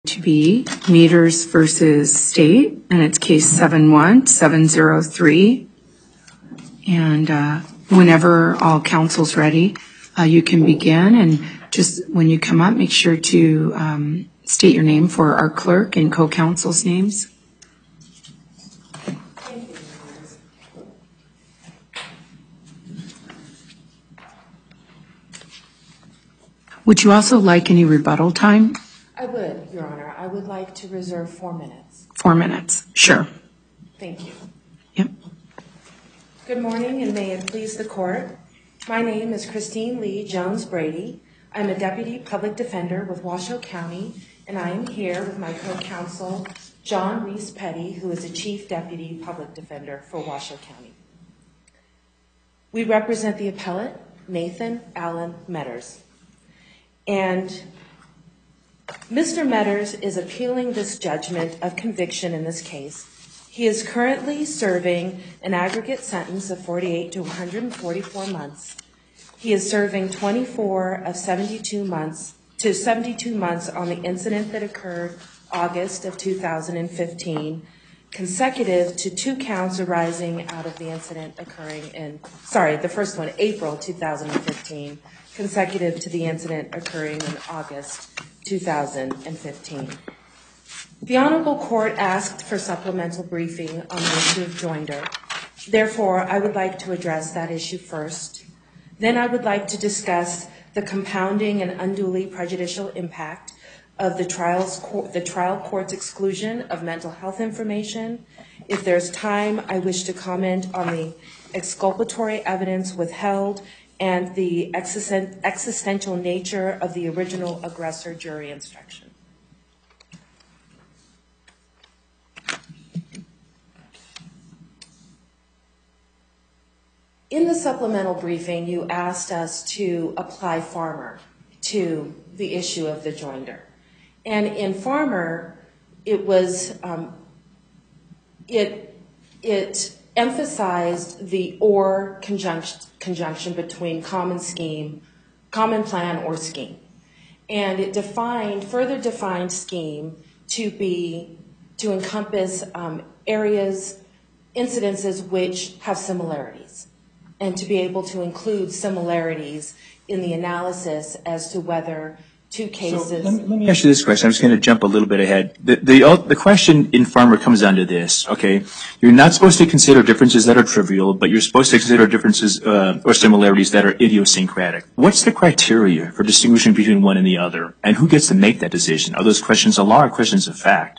To be Meters versus State, and it's case 71703. And whenever all counsel's ready, you can begin. And just when you come up, make sure to state your name for our clerk and co-counsel's names. Would you also like any rebuttal time? I would, Your Honor. I would like to reserve 4 minutes. 4 minutes, sure. Thank you. Yep. Good morning, and may it please the court. My name is Christine Lee Jones-Brady. I'm a Deputy Public Defender with Washoe County, and I am here with my co-counsel, John Reese-Petty, who is a Chief Deputy Public Defender for Washoe County. We represent the appellate, Nathan Allen Metters. And Mr. Metters is appealing this judgment of conviction in this case. He is currently serving an aggregate sentence of 48 to 144 months. He is serving 24 of 72 months on the incident that occurred August of 2015, consecutive to 2 counts arising out of the incident occurring the first one, April 2015, consecutive to the incident occurring in August 2015. The Honorable Court asked for supplemental briefing on the issue of joinder. Therefore, I would like to address that issue first. Then I would like to discuss the compounding and unduly prejudicial impact of the trial court's exclusion of mental health information. If there's time, I wish to comment on the exculpatory evidence withheld and the existential nature of the original aggressor jury instruction. In the supplemental briefing, you asked us to apply Farmer to the issue of the joinder. And in Farmer, it was, it emphasized the or conjunction between common plan or scheme. And it further defined scheme to encompass incidences which have similarities, and to be able to include similarities in the analysis as to whether 2 cases... So let me ask you this question. I'm just going to jump a little bit ahead. The question in Farmer comes down to this, okay? You're not supposed to consider differences that are trivial, but you're supposed to consider differences or similarities that are idiosyncratic. What's the criteria for distinguishing between one and the other? And who gets to make that decision? Are those questions of law or questions of fact?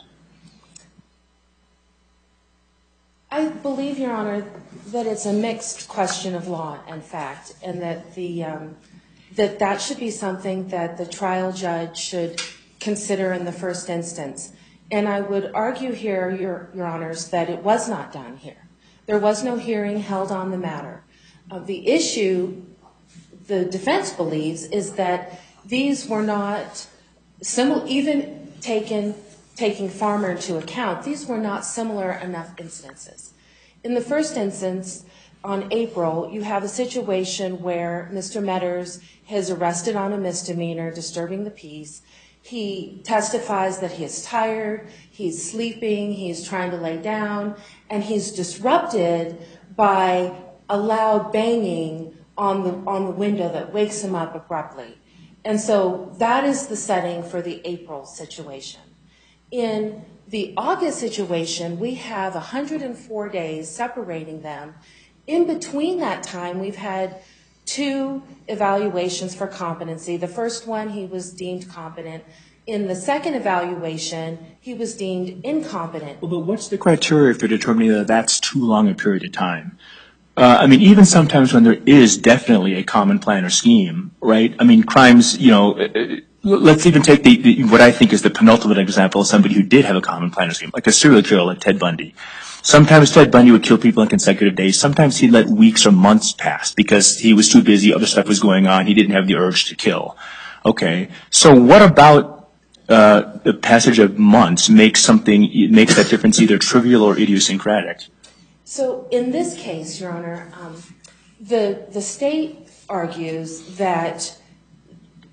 I believe, Your Honor, that it's a mixed question of law and fact, and that that should be something that the trial judge should consider in the first instance. And I would argue here, Your Honors, that it was not done here. There was no hearing held on the matter. The issue, the defense believes, is that these were not, even taking Farmer into account, these were not similar enough incidences. In the first instance, on April, you have a situation where Mr. Metters is arrested on a misdemeanor, disturbing the peace. He testifies that he is tired, he's sleeping, he's trying to lay down, and he's disrupted by a loud banging on the window that wakes him up abruptly. And so that is the setting for the April situation. In the August situation, we have 104 days separating them. In between that time, we've had 2 evaluations for competency. The first one, he was deemed competent. In the second evaluation, he was deemed incompetent. Well, but what's the criteria for determining that that's too long a period of time? I mean, even sometimes when there is definitely a common plan or scheme, right? I mean, crimes, let's even take what I think is the penultimate example of somebody who did have a common plan or scheme, like a serial killer like Ted Bundy. Sometimes Ted Bundy would kill people in consecutive days. Sometimes he'd let weeks or months pass because he was too busy, other stuff was going on, he didn't have the urge to kill. Okay, so what about the passage of months makes that difference either trivial or idiosyncratic? So in this case, Your Honor, the state argues that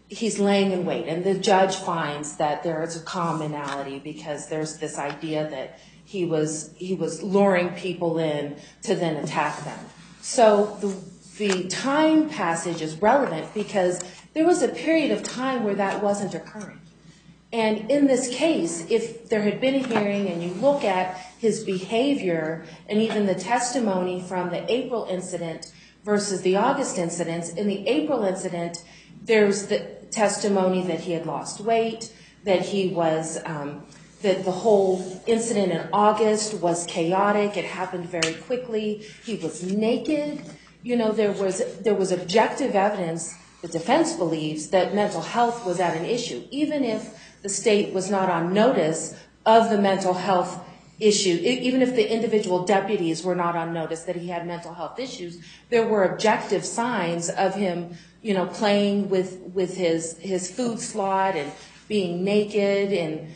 he's laying in wait, and the judge finds that there is a commonality because there's this idea that he was luring people in to then attack them. So the time passage is relevant because there was a period of time where that wasn't occurring. And in this case, if there had been a hearing and you look at his behavior and even the testimony from the April incident versus the August incidents, in the April incident, there's the testimony that he had lost weight, that he was, that the whole incident in August was chaotic, it happened very quickly, he was naked. You know, there was objective evidence, the defense believes, that mental health was at an issue, even if the state was not on notice of the mental health issue, even if the individual deputies were not on notice that he had mental health issues, there were objective signs of him, you know, playing with his food slot and being naked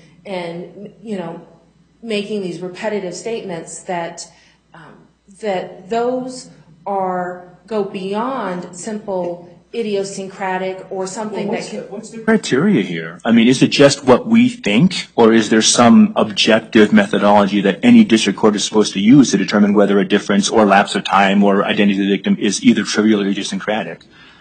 and you know, making these repetitive statements that that those go beyond simple idiosyncratic or something that can... What's the criteria here? I mean, is it just what we think, or is there some objective methodology that any district court is supposed to use to determine whether a difference or lapse of time or identity of the victim is either trivial or idiosyncratic?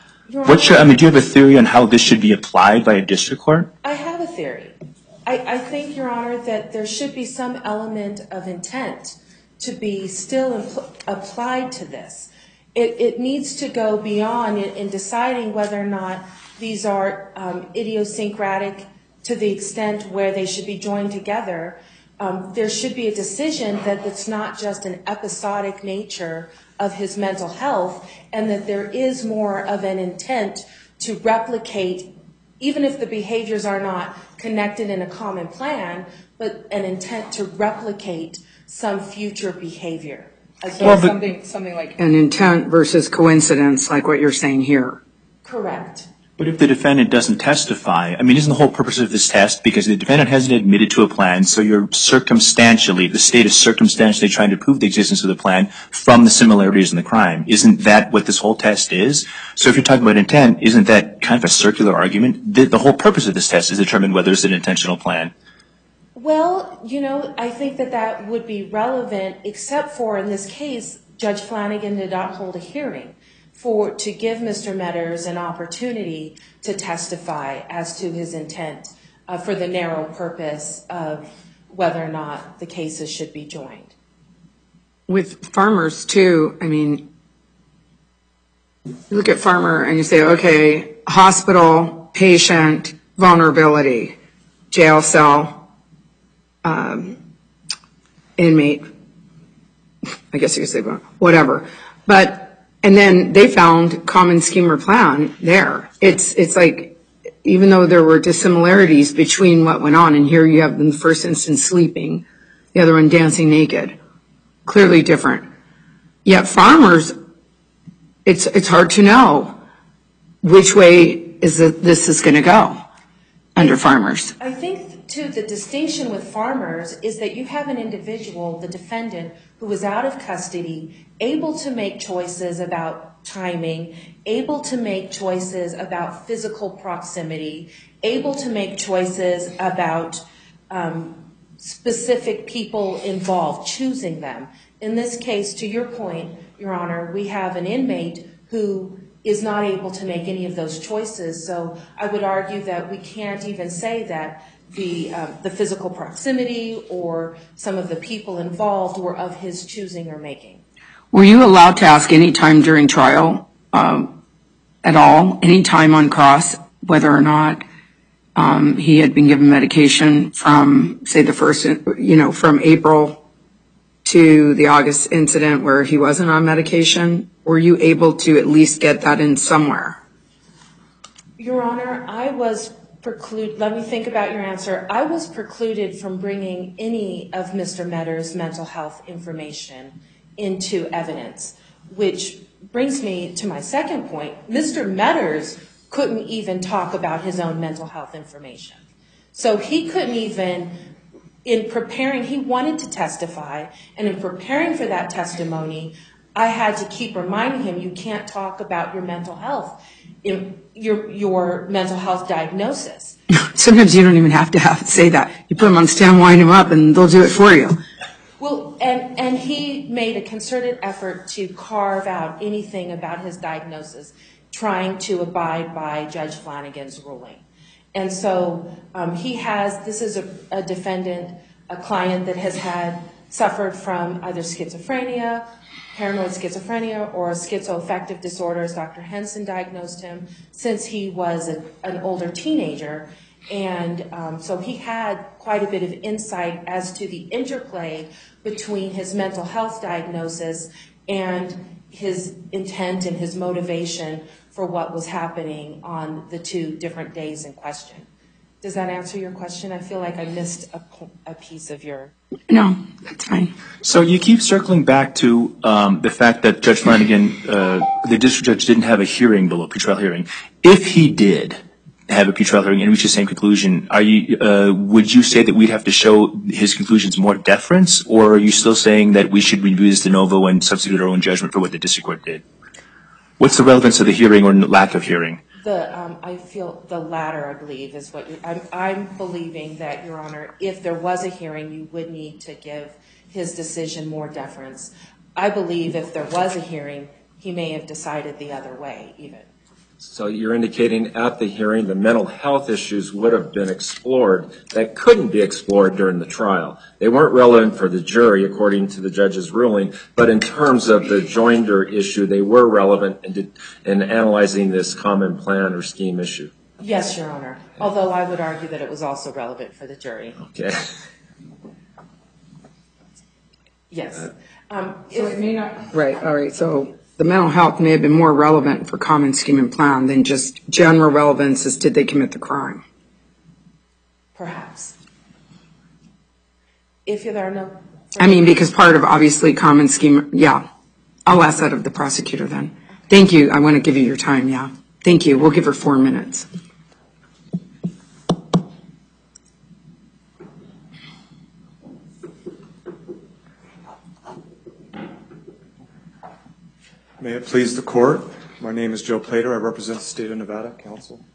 I mean, do you have a theory on how this should be applied by a district court? I have a theory. I think, Your Honor, that there should be some element of intent to be still applied to this. It needs to go beyond in deciding whether or not these are idiosyncratic to the extent where they should be joined together. There should be a decision that it's not just an episodic nature of his mental health and that there is more of an intent to replicate, even if the behaviors are not connected in a common plan, but an intent to replicate some future behavior. Well, something like an intent versus coincidence, like what you're saying here. Correct. But if the defendant doesn't testify, I mean, isn't the whole purpose of this test because the defendant hasn't admitted to a plan, so you're circumstantially, the state is circumstantially trying to prove the existence of the plan from the similarities in the crime. Isn't that what this whole test is? So if you're talking about intent, isn't that kind of a circular argument? The whole purpose of this test is to determine whether it's an intentional plan. Well, you know, I think that would be relevant, except for in this case, Judge Flanagan did not hold a hearing to give Mr. Metters an opportunity to testify as to his intent for the narrow purpose of whether or not the cases should be joined. With Farmers, too, I mean, you look at Farmer and you say, okay, hospital, patient, vulnerability, jail cell, inmate, I guess you could say whatever. And then they found common scheme or plan there. It's like, even though there were dissimilarities between what went on, and here you have in the first instance sleeping, the other one dancing naked, clearly different. Yet Farmers, it's hard to know which way this is going to go under Farmers. I think, too, the distinction with Farmers is that you have an individual, the defendant, who was out of custody, able to make choices about timing, able to make choices about physical proximity, able to make choices about specific people involved, choosing them. In this case, to your point, Your Honor, we have an inmate who is not able to make any of those choices. So I would argue that we can't even say that the physical proximity or some of the people involved were of his choosing or making. Were you allowed to ask any time during trial at all, any time on cross, whether or not he had been given medication from, say, the first, from April to the August incident where he wasn't on medication? Were you able to at least get that in somewhere? Your Honor, I was precluded, let me think about your answer. I was precluded from bringing any of Mr. Metters' mental health information into evidence, which brings me to my second point. Mr. Metters couldn't even talk about his own mental health information. So he couldn't even, in preparing, he wanted to testify, and in preparing for that testimony, I had to keep reminding him, you can't talk about your mental health, your mental health diagnosis. Sometimes you don't even have to say that. You put them on stand, wind them up, and they'll do it for you. Well, and he made a concerted effort to carve out anything about his diagnosis, trying to abide by Judge Flanagan's ruling. And so this is a defendant, a client that has suffered from either schizophrenia, paranoid schizophrenia, or schizoaffective disorder, as Dr. Henson diagnosed him, since he was an older teenager. And so he had quite a bit of insight as to the interplay between his mental health diagnosis and his intent and his motivation for what was happening on the 2 different days in question. Does that answer your question? I feel like I missed a piece of your... No, that's fine. So you keep circling back to the fact that Judge Flanagan, the district judge, didn't have a hearing below, pretrial hearing. If he did have a pretrial hearing and reach the same conclusion, would you say that we'd have to show his conclusions more deference, or are you still saying that we should review this de novo and substitute our own judgment for what the district court did? What's the relevance of the hearing or lack of hearing? I feel the latter, I believe, is what I'm believing that, Your Honor, if there was a hearing, you would need to give his decision more deference. I believe if there was a hearing, he may have decided the other way, even. So you're indicating at the hearing the mental health issues would have been explored that couldn't be explored during the trial. They weren't relevant for the jury, according to the judge's ruling, but in terms of the joinder issue, they were relevant in analyzing this common plan or scheme issue. Yes, Your Honor, although I would argue that it was also relevant for the jury. Okay. Yes. So it may not... Right, all right, so... The mental health may have been more relevant for common scheme and plan than just general relevance as did they commit the crime. Perhaps. If there are no... because part of obviously common scheme, yeah. I'll ask that of the prosecutor then. Thank you. I want to give you your time, yeah. Thank you. We'll give her 4 minutes. May it please the court. My name is Joe Plater. I represent the state of Nevada Council.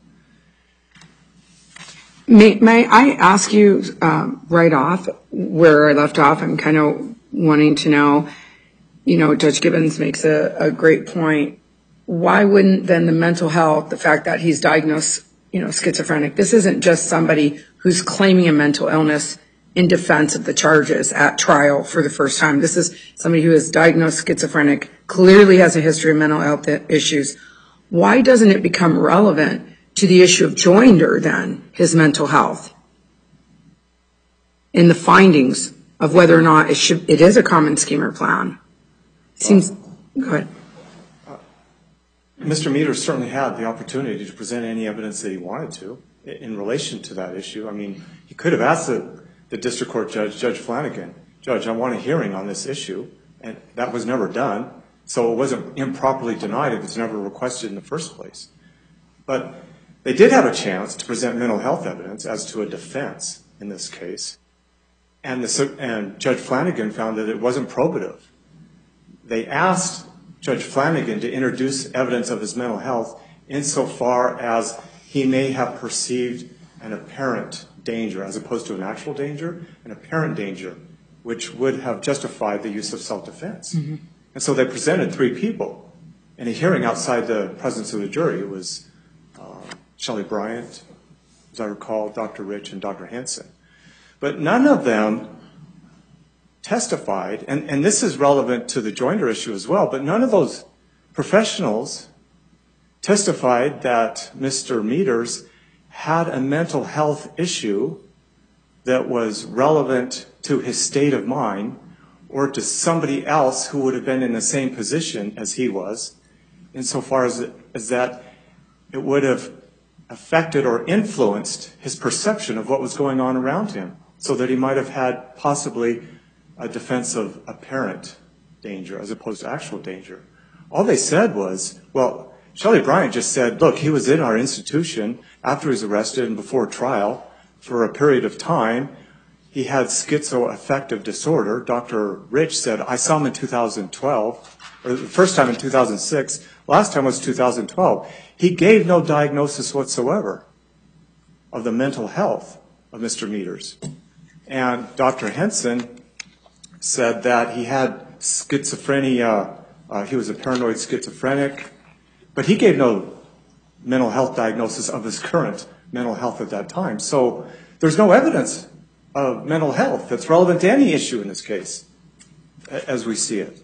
May I ask you right off where I left off? I'm kind of wanting to know, Judge Gibbons makes a great point. Why wouldn't then the mental health, the fact that he's diagnosed, schizophrenic, this isn't just somebody who's claiming a mental illness in defense of the charges at trial for the first time. This is somebody who is diagnosed schizophrenic, clearly has a history of mental health issues. Why doesn't it become relevant to the issue of joinder then, his mental health, in the findings of whether or not it is a common scheme or plan? Go ahead. Mr. Meters certainly had the opportunity to present any evidence that he wanted to in relation to that issue. He could have asked the district court judge, Judge Flanagan, Judge, I want a hearing on this issue, and that was never done, so it wasn't improperly denied if it's never requested in the first place. But they did have a chance to present mental health evidence as to a defense in this case, and Judge Flanagan found that it wasn't probative. They asked Judge Flanagan to introduce evidence of his mental health insofar as he may have perceived an apparent danger, as opposed to an actual danger, an apparent danger, which would have justified the use of self-defense. Mm-hmm. And so they presented 3 people in a hearing outside the presence of the jury. It was Shelley Bryant, as I recall, Dr. Rich, and Dr. Henson. But none of them testified, and this is relevant to the joinder issue as well, but none of those professionals testified that Mr. Meters had a mental health issue that was relevant to his state of mind or to somebody else who would have been in the same position as he was, insofar as that it would have affected or influenced his perception of what was going on around him, so that he might have had possibly a defense of apparent danger as opposed to actual danger. All they said was, well, Shelley Bryant just said, look, he was in our institution after he was arrested and before trial for a period of time. He had schizoaffective disorder. Dr. Rich said, I saw him in 2012. or the first time in 2006, last time was 2012. He gave no diagnosis whatsoever of the mental health of Mr. Meters. And Dr. Henson said that he had schizophrenia, he was a paranoid schizophrenic, but he gave no mental health diagnosis of his current mental health at that time. So there's no evidence of mental health that's relevant to any issue in this case, as we see it.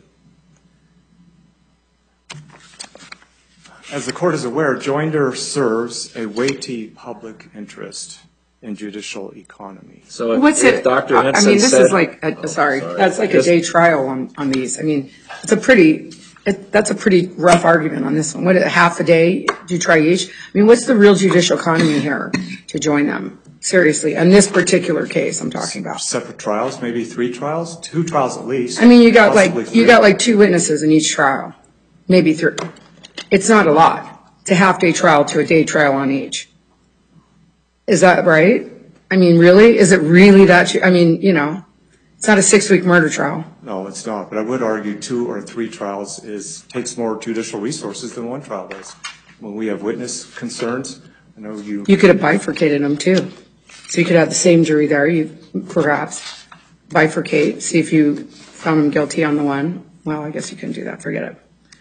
As the court is aware, joinder serves a weighty public interest in judicial economy. So What's if it? Dr. Henson I mean, this said, is like, that's like a day trial on these. I mean, it's a pretty, that's a pretty rough argument on this one. What, half a day do you try each? I mean, what's the real judicial economy here to join them? Seriously, in this particular case I'm talking about. Separate trials, maybe 3 trials, 2 trials at least. I mean, you got possibly like, 3. you got like 2 witnesses in each trial, maybe 3. It's not a lot. It's a half-day trial to a day trial on each. Is that right? I mean, really? Is it really that? I mean, you know, it's not a 6-week murder trial. No, it's not. But I would argue 2 or 3 trials takes more judicial resources than 1 trial does. When we have witness concerns, I know you You could have bifurcated them too. So you could have the same jury there, you perhaps bifurcate, see if you found him guilty on the one. Well, I guess you couldn't do that, forget it.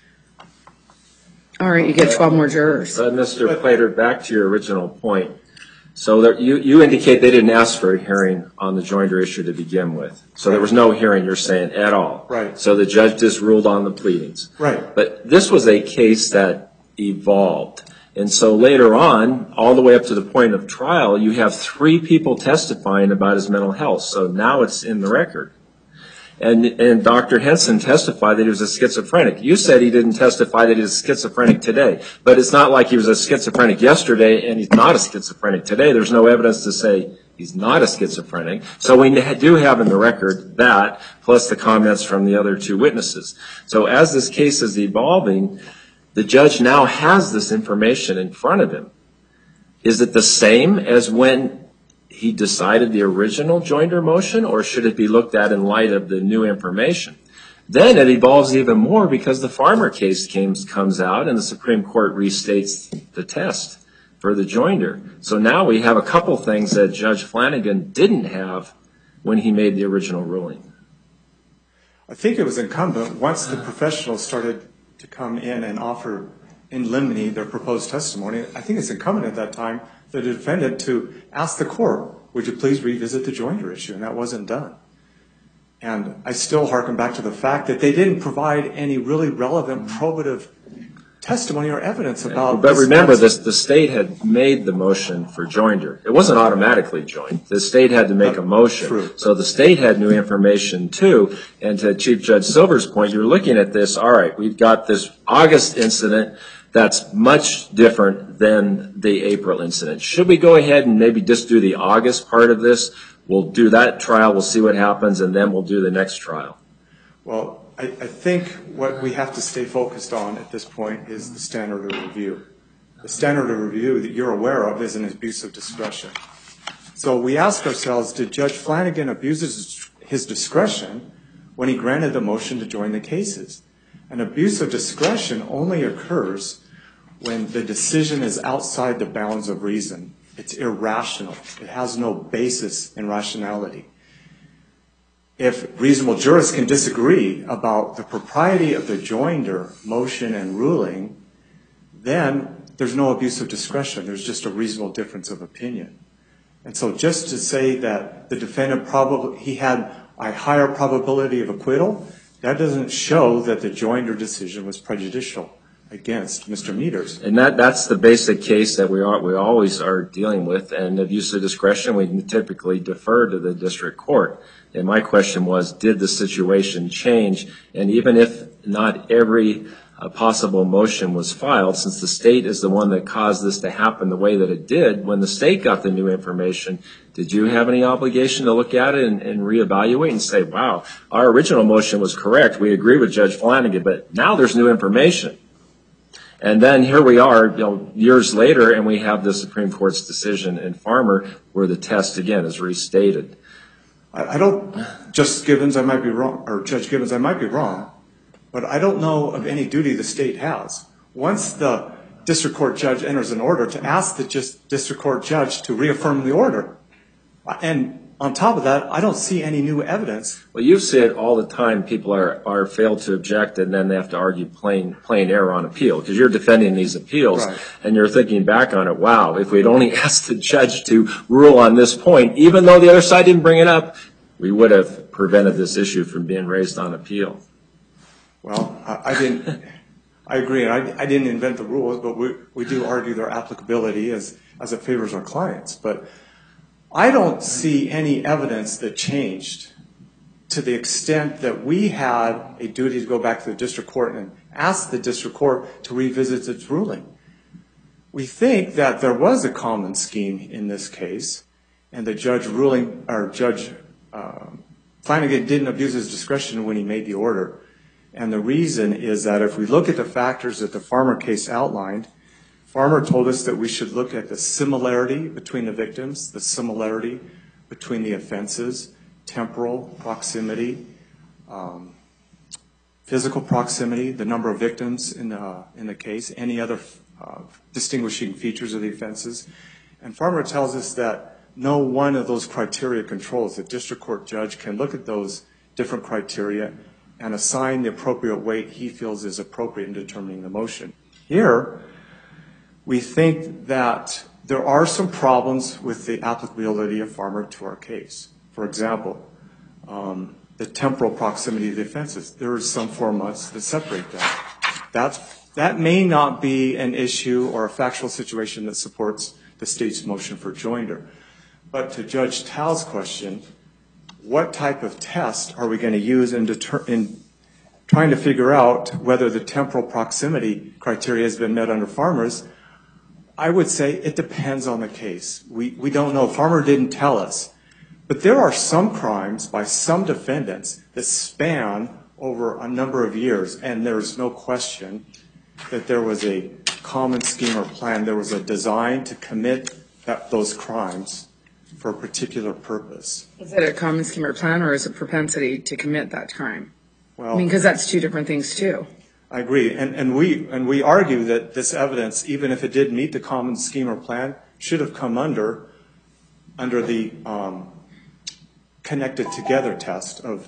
All right, you get 12 more jurors. But Mr. Plater, back to your original point. So there, you indicate they didn't ask for a hearing on the joinder issue to begin with. So there was no hearing, you're saying, at all. Right. So the judge just ruled on the pleadings. Right. But this was a case that evolved. And so later on, all the way up to the point of trial, you have 3 people testifying about his mental health. So now it's in the record. And Dr. Henson testified that he was a schizophrenic. You said he didn't testify that he was schizophrenic today. But it's not like he was a schizophrenic yesterday and he's not a schizophrenic today. There's no evidence to say he's not a schizophrenic. So we do have in the record that, plus the comments from the other 2 witnesses. So as this case is evolving, the judge now has this information in front of him. Is it the same as when he decided the original joinder motion, or should it be looked at in light of the new information? Then it evolves even more because the Farmer case comes out and the Supreme Court restates the test for the joinder. So now we have a couple things that Judge Flanagan didn't have when he made the original ruling. I think it was incumbent, once the professionals started to come in and offer in limine their proposed testimony, I think it's incumbent at that time the defendant to ask the court, would you please revisit the joinder issue? And that wasn't done. And I still hearken back to the fact that they didn't provide any really relevant probative testimony or evidence about But remember, the state had made the motion for joinder. It wasn't automatically joined. The state had to make a motion. True. So the state had new information too. And to Chief Judge Silver's point, you're looking at this, all right, we've got this August incident that's much different than the April incident. Should we go ahead and maybe just do the August part of this? We'll do that trial, we'll see what happens, and then we'll do the next trial. Well, I think what we have to stay focused on at this point is the standard of review. The standard of review that you're aware of is an abuse of discretion. So we ask ourselves, did Judge Flanagan abuse his discretion when he granted the motion to join the cases? An abuse of discretion only occurs when the decision is outside the bounds of reason. It's irrational. It has no basis in rationality. If reasonable jurists can disagree about the propriety of the joinder motion and ruling, then there's no abuse of discretion. There's just a reasonable difference of opinion. And so just to say that the defendant he had a higher probability of acquittal, that doesn't show that the joinder decision was prejudicial against Mr. Meters. And that's the basic case that we always are dealing with. And abuse of discretion, we typically defer to the district court. And my question was, did the situation change? And even if not every possible motion was filed, since the state is the one that caused this to happen the way that it did, when the state got the new information, did you have any obligation to look at it and reevaluate and say, wow, our original motion was correct, we agree with Judge Flanagan, but now there's new information. And then here we are, years later, and we have the Supreme Court's decision in Farmer where the test, again, is restated. I don't, Justice Gibbons, I might be wrong, or Judge Gibbons, I might be wrong, but I don't know of any duty the state has. Once the district court judge enters an order, to ask the district court judge to reaffirm the order. And on top of that, I don't see any new evidence. Well, you see it all the time. People are failed to object, and then they have to argue plain error on appeal, because you're defending these appeals, Right. And you're thinking back on it, wow, if we'd only asked the judge to rule on this point, even though the other side didn't bring it up, we would have prevented this issue from being raised on appeal. Well, I agree. I didn't invent the rules, but we do argue their applicability as it favors our clients. But I don't see any evidence that changed to the extent that we had a duty to go back to the district court and ask the district court to revisit its ruling. We think that there was a common scheme in this case, and the Judge Flanagan didn't abuse his discretion when he made the order. And the reason is that if we look at the factors that the Farmer case outlined, Farmer told us that we should look at the similarity between the victims, the similarity between the offenses, temporal proximity, physical proximity, the number of victims in the case, any other distinguishing features of the offenses. And Farmer tells us that no one of those criteria controls. The district court judge can look at those different criteria and assign the appropriate weight he feels is appropriate in determining the motion. Here, we think that there are some problems with the applicability of Farmer to our case. For example, the temporal proximity of the offenses. There are some 4 months that separate that. That may not be an issue or a factual situation that supports the state's motion for joinder. But to Judge Tao's question, what type of test are we going to use in trying to figure out whether the temporal proximity criteria has been met under Farmer's? I would say it depends on the case. We don't know. Farmer didn't tell us. But there are some crimes by some defendants that span over a number of years, and there's no question that there was a common scheme or plan. There was a design to commit those crimes for a particular purpose. Is it a common scheme or plan, or is it propensity to commit that crime? Well, I mean, because that's two different things too. I agree, and we argue that this evidence, even if it did meet the common scheme or plan, should have come under the connected together test of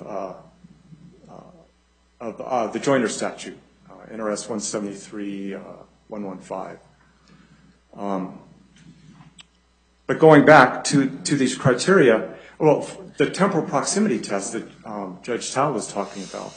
the joinder statute, NRS 173-115. But going back to these criteria, well, the temporal proximity test that Judge Tao was talking about,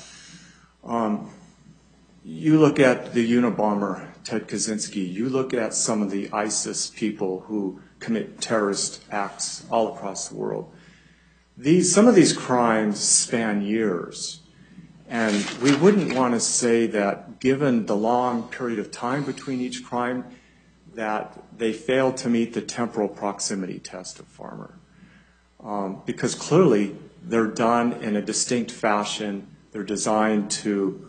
you look at the Unabomber, Ted Kaczynski, you look at some of the ISIS people who commit terrorist acts all across the world. Some of these crimes span years, and we wouldn't want to say that given the long period of time between each crime that they failed to meet the temporal proximity test of Farmer. Because clearly they're done in a distinct fashion, they're designed to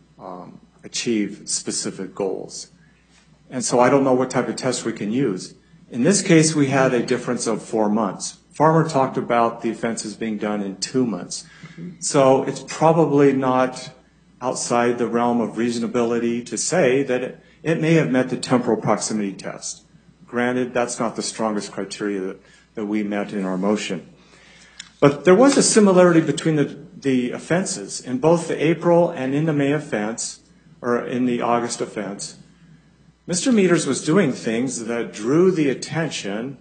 achieve specific goals. And so I don't know what type of test we can use. In this case, we had a difference of 4 months. Farmer talked about the offenses being done in 2 months. So it's probably not outside the realm of reasonability to say that it may have met the temporal proximity test. Granted, that's not the strongest criteria that we met in our motion. But there was a similarity between the offenses. In both the April and in the May offense, or in the August offense, Mr. Meters was doing things that drew the attention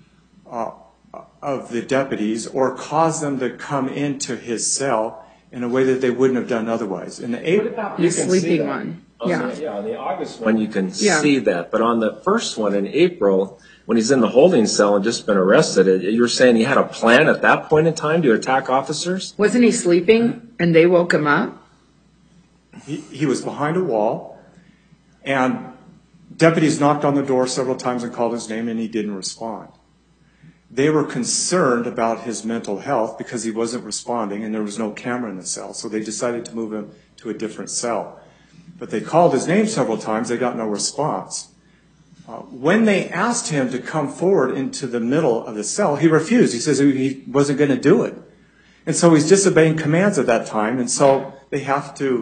of the deputies or caused them to come into his cell in a way that they wouldn't have done otherwise. In the April, The sleeping one. Yeah. On the August one, you can see that. But on the first one in April, when he's in the holding cell and just been arrested, you're saying he had a plan at that point in time to attack officers? Wasn't he sleeping and they woke him up? he was behind a wall, and deputies knocked on the door several times and called his name, and he didn't respond. They were concerned about his mental health because he wasn't responding and there was no camera in the cell, so they decided to move him to a different cell. But they called his name several times, they got no response. When they asked him to come forward into the middle of the cell, he refused. He says he wasn't going to do it. And so he's disobeying commands at that time, and so they have to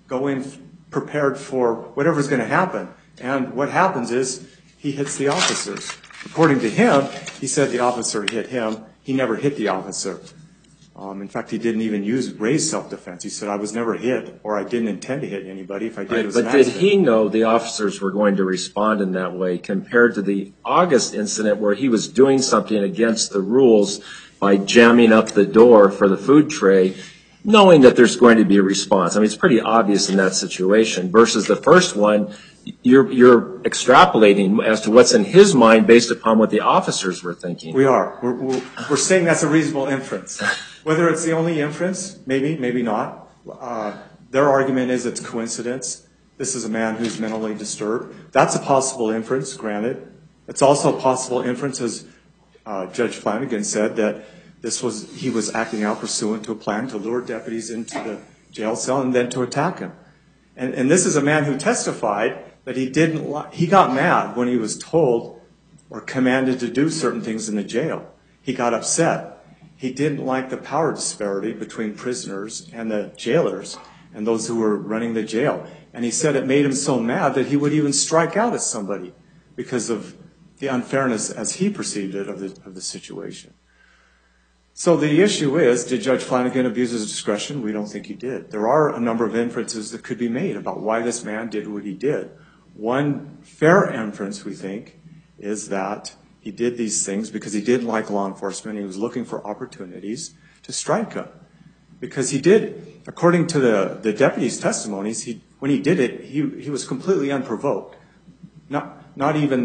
go in prepared for whatever's going to happen. And what happens is he hits the officers. According to him, he said the officer hit him. He never hit the officer. In fact, he didn't even raise self-defense. He said, I was never hit, or I didn't intend to hit anybody. If I did, it was an accident. But did he know the officers were going to respond in that way compared to the August incident where he was doing something against the rules by jamming up the door for the food tray, knowing that there's going to be a response? I mean, it's pretty obvious in that situation versus the first one. You're extrapolating as to what's in his mind based upon what the officers were thinking. We are. We're saying that's a reasonable inference. Whether it's the only inference, maybe not. Their argument is it's coincidence. This is a man who's mentally disturbed. That's a possible inference, granted. It's also a possible inference, as Judge Flanagan said, that he was acting out pursuant to a plan to lure deputies into the jail cell and then to attack him. And this is a man who testified that he got mad when he was told or commanded to do certain things in the jail. He got upset. He didn't like the power disparity between prisoners and the jailers and those who were running the jail. And he said it made him so mad that he would even strike out at somebody because of the unfairness, as he perceived it, of the situation. So the issue is, did Judge Flanagan abuse his discretion? We don't think he did. There are a number of inferences that could be made about why this man did what he did. One fair inference, we think, is that he did these things because he didn't like law enforcement. He was looking for opportunities to strike them. Because he did, according to the deputy's testimonies, when he did it, he was completely unprovoked. Not even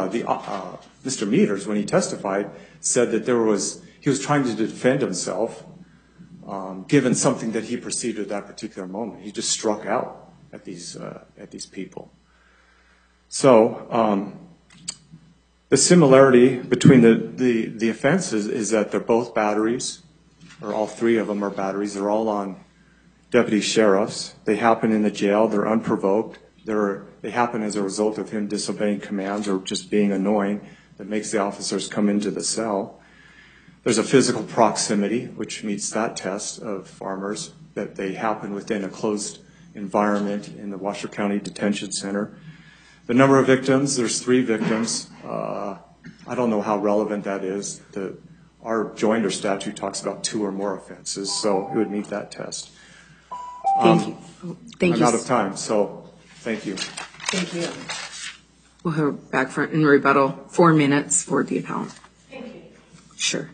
Mr. Meters, when he testified, said that he was trying to defend himself, given something that he perceived at that particular moment. He just struck out at these people. So the similarity between the offenses is that they're both batteries, or all three of them are batteries. They're all on deputy sheriffs. They happen in the jail. They're unprovoked. They happen as a result of him disobeying commands or just being annoying that makes the officers come into the cell. There's a physical proximity, which meets that test of farmers, that they happen within a closed environment in the Washoe County Detention Center. The number of victims, there's 3 victims. I don't know how relevant that is. Our Joinder statute talks about 2 or more offenses, so it would meet that test. Thank you. I'm out of time, so thank you. Thank you. We'll have back front in rebuttal, 4 minutes for the appellant. Thank you. Sure.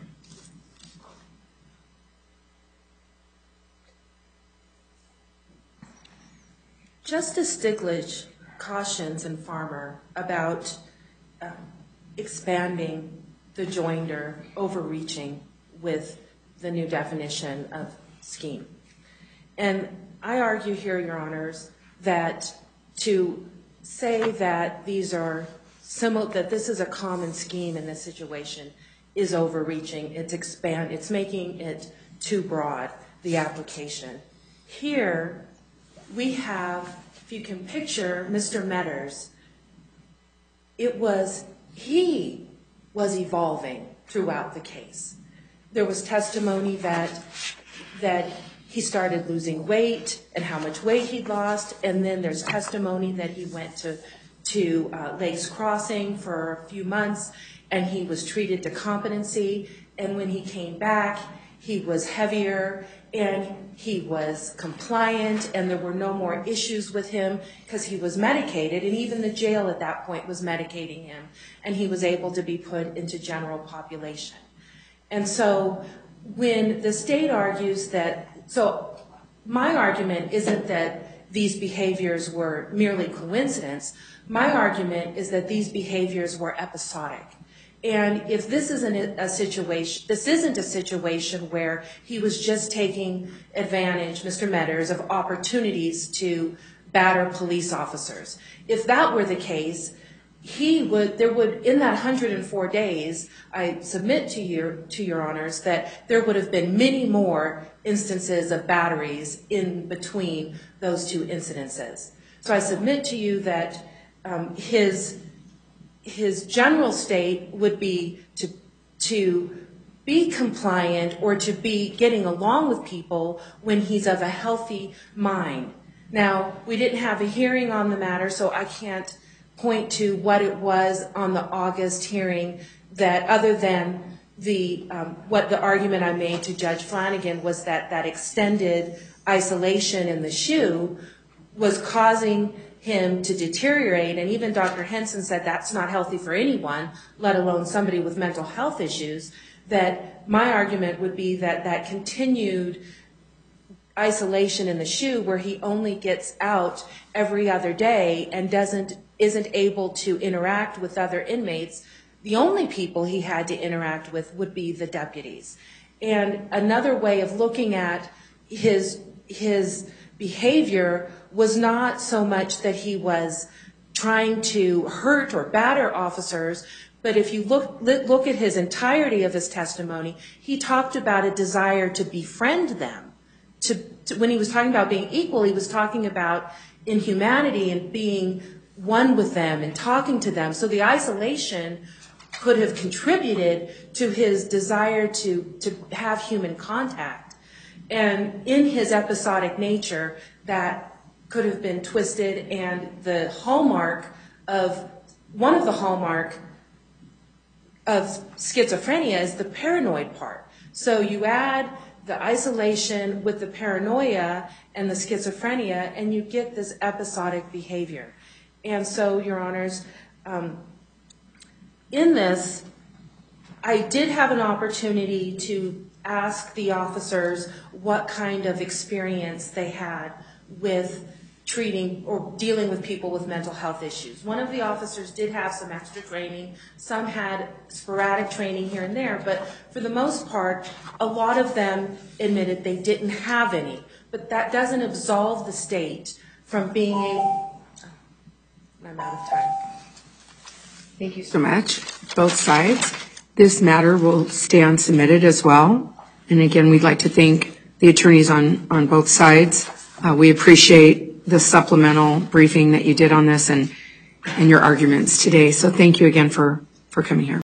Justice Stiglitz cautions in Farmer about expanding the joinder, overreaching with the new definition of scheme. And I argue here, Your Honors, that to say that that this is a common scheme in this situation is overreaching. It's making it too broad, the application. Here, we have, if you can picture Mr. Metters, he was evolving throughout the case. There was testimony that he started losing weight and how much weight he'd lost, and then there's testimony that he went to Lakes Crossing for a few months and he was treated to competency, and when he came back, he was heavier and he was compliant and there were no more issues with him because he was medicated, and even the jail at that point was medicating him, and he was able to be put into general population. And so when the state argues that, so my argument isn't that these behaviors were merely coincidence. My argument is that these behaviors were episodic. And if this isn't a situation where he was just taking advantage, Mr. Metters, of opportunities to batter police officers. If that were the case, in that 104 days, I submit to your honors that there would have been many more instances of batteries in between those 2 incidences. So I submit to you that his general state would be to be compliant or to be getting along with people when he's of a healthy mind. Now, we didn't have a hearing on the matter, so I can't point to what it was on the August hearing that, other than what the argument I made to Judge Flanagan was that extended isolation in the shoe was causing him to deteriorate, and even Dr. Henson said that's not healthy for anyone, let alone somebody with mental health issues, that my argument would be that continued isolation in the shoe where he only gets out every other day and isn't able to interact with other inmates. The only people he had to interact with would be the deputies. And another way of looking at his behavior was not so much that he was trying to hurt or batter officers, but if you look at his entirety of his testimony, he talked about a desire to befriend them. When he was talking about being equal, he was talking about inhumanity and being one with them and talking to them. So the isolation could have contributed to his desire to have human contact. And in his episodic nature, that could have been twisted, and one of the hallmark of schizophrenia is the paranoid part. So you add the isolation with the paranoia and the schizophrenia, and you get this episodic behavior. And so, Your Honors, in this, I did have an opportunity to ask the officers what kind of experience they had with treating or dealing with people with mental health issues. One of the officers did have some extra training. Some had sporadic training here and there, but for the most part, a lot of them admitted they didn't have any. But that doesn't absolve the state from being I'm out of time. Thank you so much, both sides. This matter will stand submitted as well. And again, we'd like to thank the attorneys on both sides. We appreciate the supplemental briefing that you did on this and your arguments today. So thank you again for coming here.